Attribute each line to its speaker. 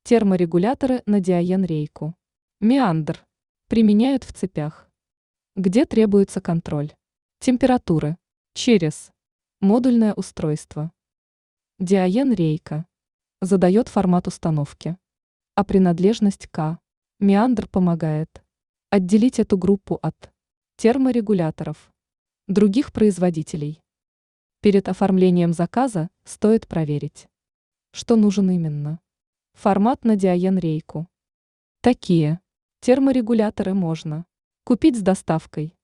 Speaker 1: Терморегуляторы на диаен-рейку. Меандр. Применяют в цепях. Где требуется контроль? Температуры. Через. Модульное устройство. Диаен-рейка. Задает формат установки. А принадлежность к. Меандр помогает отделить эту группу от терморегуляторов других производителей. Перед оформлением заказа стоит проверить, что нужен именно. Формат на диаен-рейку. Такие терморегуляторы можно купить с доставкой.